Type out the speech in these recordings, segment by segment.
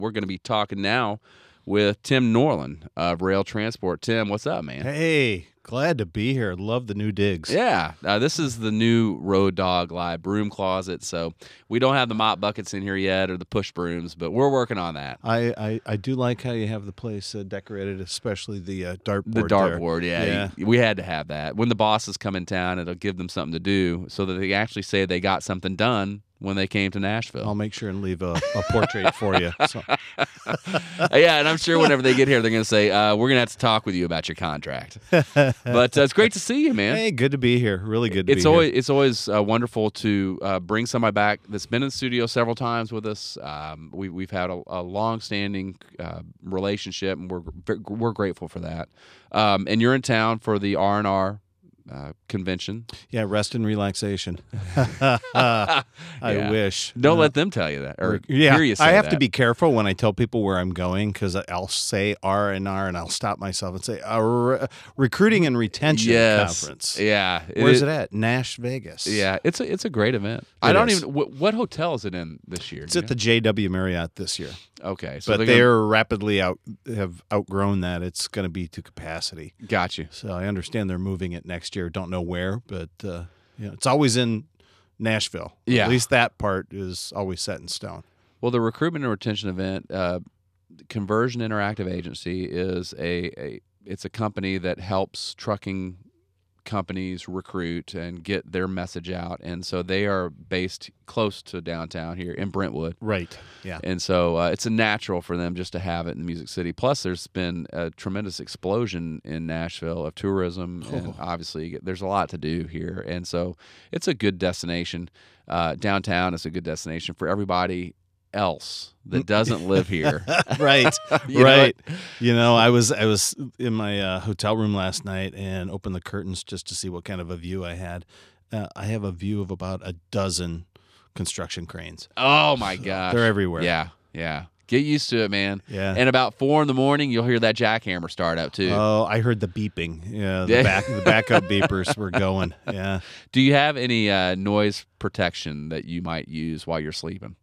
We're going to be talking now with Tim Norland of Rail Transport. Tim, what's up, man? Hey, glad to be here. Love the new digs. Yeah, this is the new Road Dog Live broom closet. So we don't have the mop buckets in here yet or the push brooms, but we're working on that. I do like how you have the place decorated, especially the dartboard. The dartboard, yeah. We had to have that. When the bosses come in town, it'll give them something to do so that they actually say they got something done when they came to Nashville. I'll make sure and leave a portrait for you. So. Yeah, and I'm sure whenever they get here, they're going to say, we're going to have to talk with you about your contract. But it's great to see you, man. Hey, good to be here. Really good to be here. It's always wonderful to bring somebody back that's been in the studio several times with us. We've had a long-standing relationship, and we're grateful for that. And you're in town for the R&R convention. Yeah, rest and relaxation. I wish. Don't let them tell you that. Or hear you say I have that. to be careful when I tell people where I'm going because I'll say R&R and I'll stop myself and say recruiting and retention conference. Yeah. Where's it at? Nash Vegas. Yeah, it's a great event. What hotel is it in this year? It's at the JW Marriott this year. Okay, so but they're rapidly have outgrown that. It's going to be to capacity. Got you. So I understand they're moving it next year. Don't know where, but it's always in Nashville. Yeah. At least that part is always set in stone. Well, the recruitment and retention event, Conversion Interactive Agency is it's a company that helps trucking companies recruit and get their message out, and so they are based close to downtown here in Brentwood. Right. Yeah. And so it's a natural for them just to have it in the Music City. Plus, there's been a tremendous explosion in Nashville of tourism, and obviously there's a lot to do here, and so it's a good destination. Downtown is a good destination for everybody else that doesn't live here. Right. Right. I was in my hotel room last night and opened the curtains just to see what kind of a view I had. I have a view of about a dozen construction cranes. Oh my gosh. They're everywhere. Yeah. Get used to it, man. Yeah. And about 4 a.m, you'll hear that jackhammer start up too. Oh, I heard the beeping. Yeah, the backup beepers were going. Yeah. Do you have any noise protection that you might use while you're sleeping?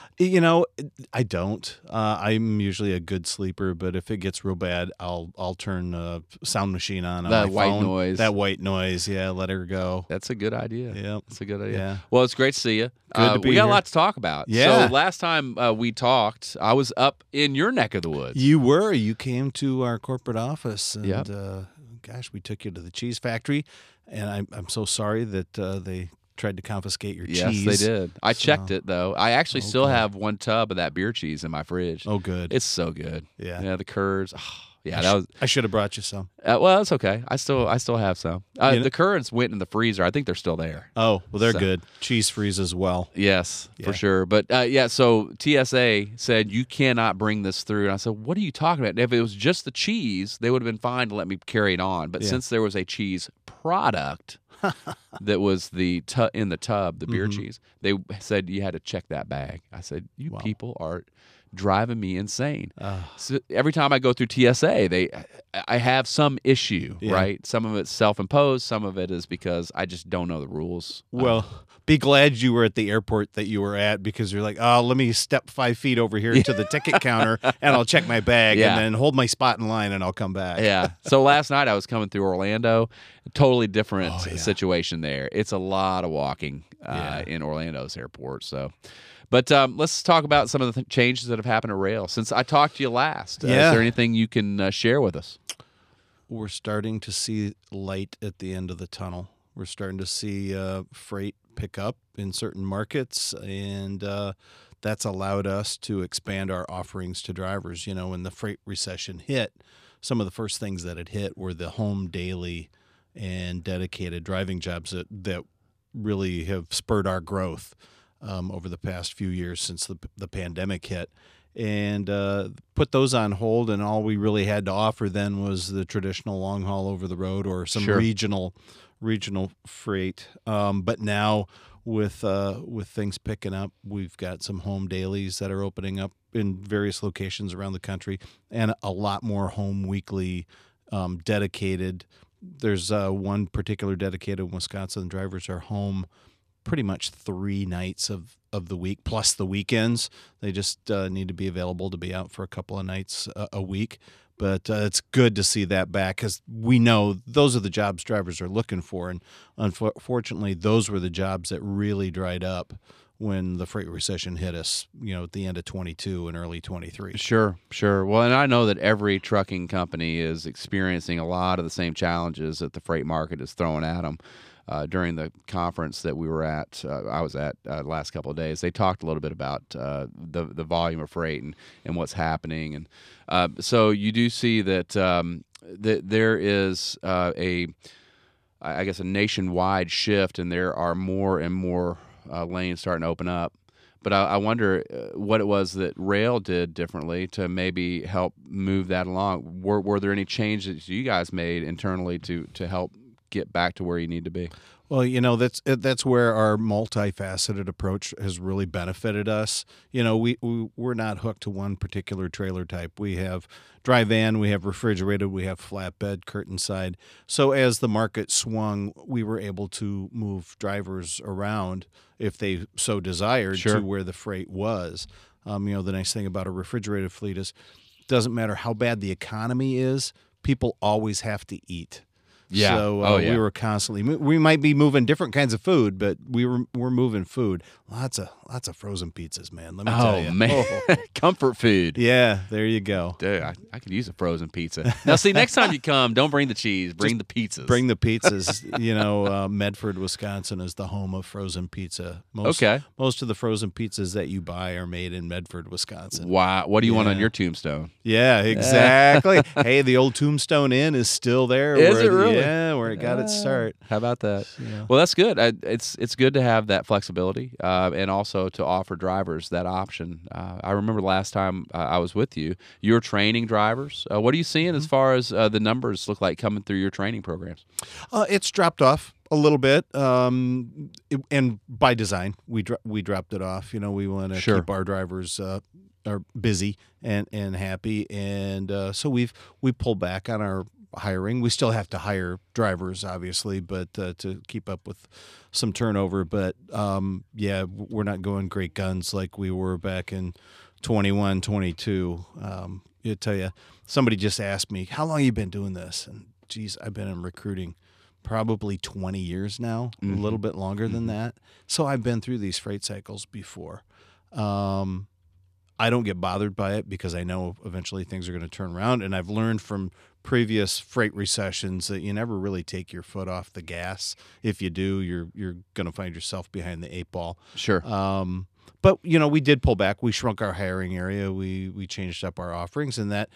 I don't. I'm usually a good sleeper, but if it gets real bad, I'll turn a sound machine on my white phone. noise. That white noise, yeah, let her go. That's a good idea. Yeah, that's a good idea. Yeah. Well, it's great to see you. Good to be we got here. a lot to talk about. Yeah. So last time we talked, I was up in your neck of the woods. You were. You came to our corporate office, and Yep. Gosh, we took you to the cheese factory, and I'm so sorry that they tried to confiscate your cheese. Yes, they did. I checked it, though. I actually still Okay. have 1 tub of that beer cheese in my fridge. Oh, good. It's so good. Yeah. Yeah, the curds. Yeah, that was. I should have brought you some. Well, it's okay. I still have some. You know- The curds went in the freezer. I think they're still there. Oh, well, they're So- good. Cheese freezes well. Yes, for Yeah. sure. But so TSA said you cannot bring this through. And I said, what are you talking about? If it was just the cheese, they would have been fine to let me carry it on. But Yeah. since there was a cheese product that was in the tub, the beer cheese, they said you had to check that bag. I said, you people are driving me insane. So every time I go through TSA, I have some issue, Yeah. right? Some of it's self-imposed. Some of it is because I just don't know the rules. Well, be glad you were at the airport that you were at because you're like, oh, let me step 5 feet over here to the ticket counter and I'll check my bag Yeah. and then hold my spot in line and I'll come back. Yeah. So last night I was coming through Orlando, totally different Oh, yeah. situation there. It's a lot of walking Yeah. in Orlando's airport. So, but let's talk about some of the changes that have happened at Rail since I talked to you last. Is Yeah. there anything you can share with us? We're starting to see light at the end of the tunnel. We're starting to see freight pick up in certain markets, and that's allowed us to expand our offerings to drivers. When the freight recession hit, some of the first things that it hit were the home daily and dedicated driving jobs that really have spurred our growth over the past few years since the pandemic hit. And put those on hold, and all we really had to offer then was the traditional long haul over the road or some Sure. regional freight. But now with things picking up, we've got some home dailies that are opening up in various locations around the country, and a lot more home weekly dedicated. There's one particular dedicated in Wisconsin. Drivers are home pretty much 3 nights of of the week, plus the weekends. They just need to be available to be out for a couple of nights a week. But it's good to see that back because we know those are the jobs drivers are looking for. And unfortunately, those were the jobs that really dried up when the freight recession hit us, at the end of 22 and early 23. Sure. Well, and I know that every trucking company is experiencing a lot of the same challenges that the freight market is throwing at them. During the conference that we were at, I was at the last couple of days, they talked a little bit about the volume of freight and what's happening. And so you do see that, that there is a nationwide shift, and there are more and more lanes starting to open up. But I wonder what it was that rail did differently to maybe help move that along. Were there any changes you guys made internally to help get back to where you need to be? Well, that's where our multifaceted approach has really benefited us. We're not hooked to one particular trailer type. We have dry van, we have refrigerated, we have flatbed, curtain side. So as the market swung, we were able to move drivers around if they so desired to where the freight was. The nice thing about a refrigerated fleet is it doesn't matter how bad the economy is, people always have to eat. Yeah. So we were constantly. We might be moving different kinds of food, but we're moving food. Lots of frozen pizzas, man. Let me tell you. Oh man, comfort food. Yeah, there you go. Dude, I could use a frozen pizza. Now, see, next time you come, don't bring the cheese. Bring the pizzas. Bring the pizzas. Medford, Wisconsin is the home of frozen pizza. Most of the frozen pizzas that you buy are made in Medford, Wisconsin. Wow. What do you want on your tombstone? Yeah, exactly. Hey, the old Tombstone Inn is still there. Is it really? Yeah, where it got its start. How about that? Yeah. Well, that's good. It's good to have that flexibility and also to offer drivers that option. I remember last time I was with you, you were training drivers. What are you seeing as far as the numbers look like coming through your training programs? It's dropped off a little bit, and by design, we dropped it off. We want to keep our drivers are busy and happy, and so we pulled back on our hiring. We still have to hire drivers, obviously, but to keep up with some turnover. But we're not going great guns like we were back in 21, 22. I tell you, somebody just asked me, "How long have you been doing this?" And geez, I've been in recruiting probably 20 years now, a little bit longer than that. So I've been through these freight cycles before. I don't get bothered by it because I know eventually things are going to turn around, and I've learned from previous freight recessions that you never really take your foot off the gas. If you do, you're going to find yourself behind the eight ball. Sure. But we did pull back. We shrunk our hiring area. We changed up our offerings, and that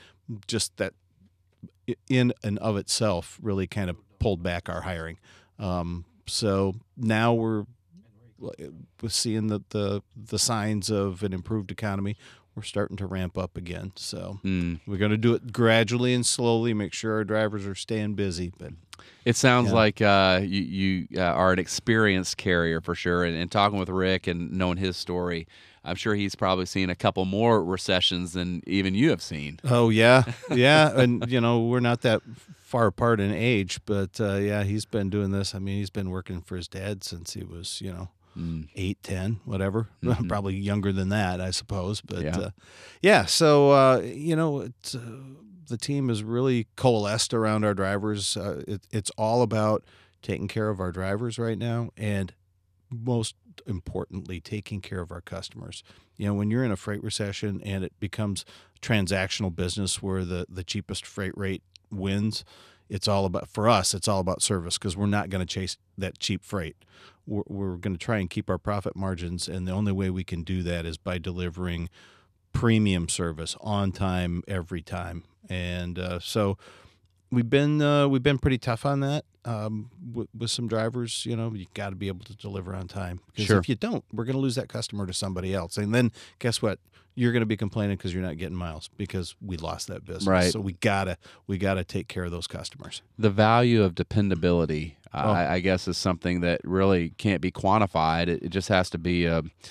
in and of itself really kind of pulled back our hiring. So now we're seeing the signs of an improved economy. We're starting to ramp up again. So we're going to do it gradually and slowly, make sure our drivers are staying busy. But it sounds like you are an experienced carrier for sure. And talking with Rick and knowing his story, I'm sure he's probably seen a couple more recessions than even you have seen. Oh, yeah. Yeah. And, we're not that far apart in age, but he's been doing this. I mean, he's been working for his dad since he was, 8, 10, whatever. Probably younger than that, I suppose. But so the team is really coalesced around our drivers. It's all about taking care of our drivers right now, and most importantly, taking care of our customers. When you're in a freight recession and it becomes transactional business where the cheapest freight rate wins, for us, it's all about service, because we're not going to chase that cheap freight. We're going to try and keep our profit margins, and the only way we can do that is by delivering premium service on time, every time. And so we've been pretty tough on that with some drivers. You got to be able to deliver on time, because if you don't, we're going to lose that customer to somebody else, and then guess what? You're going to be complaining because you're not getting miles because we lost that business. Right. So we gotta take care of those customers. The value of dependability, I guess, is something that really can't be quantified. It just has to be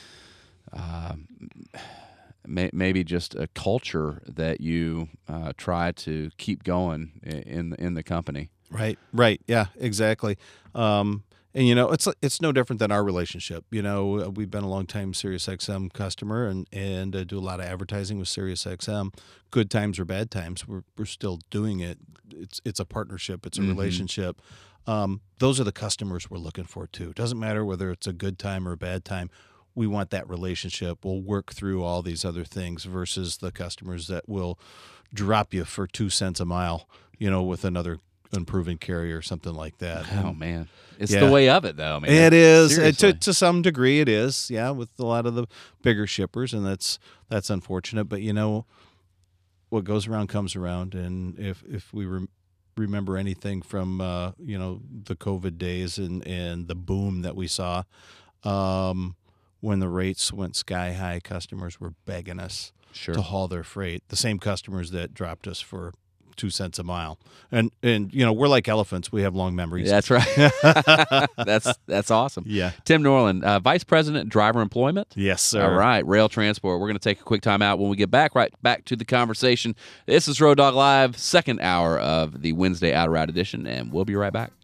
maybe just a culture that you try to keep going in the company. Right. Yeah, exactly. And it's no different than our relationship. We've been a long time SiriusXM customer and do a lot of advertising with SiriusXM. Good times or bad times, we're still doing it. It's a partnership. It's a relationship. Those are the customers we're looking for too. It doesn't matter whether it's a good time or a bad time. We want that relationship. We'll work through all these other things versus the customers that will drop you for 2 cents a mile, with another unproven carrier or something like that. Oh, man. It's the way of it, though, man. It is. Seriously. To some degree, it is. Yeah, with a lot of the bigger shippers, and that's unfortunate. But, what goes around comes around. And if we remember anything from, the COVID days and the boom that we saw, when the rates went sky high, customers were begging us to haul their freight. The same customers that dropped us for 2 cents a mile. And we're like elephants. We have long memories. That's right. That's awesome. Yeah. Tim Norland, Vice President, Driver Employment. Yes, sir. All right, Rail Transport. We're going to take a quick time out. When we get back, right back to the conversation. This is Road Dog Live, second hour of the Wednesday Out of Route edition, and we'll be right back.